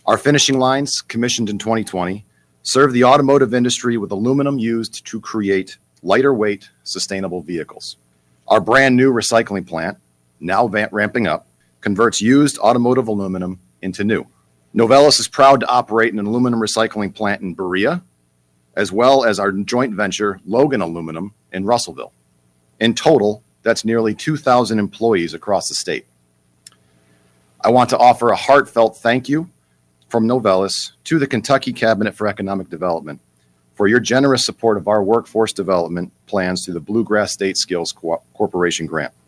Our finishing lines, commissioned in 2020, serve the automotive industry with aluminum used to create lighter weight, sustainable vehicles. Our brand new recycling plant, now ramping up, converts used automotive aluminum into new. Novelis is proud to operate an aluminum recycling plant in Berea, as well as our joint venture, Logan Aluminum, in Russellville. In total, that's nearly 2,000 employees across the state. I want to offer a heartfelt thank you from Novelis to the Kentucky Cabinet for Economic Development for your generous support of our workforce development plans through the Bluegrass State Skills Corporation grant.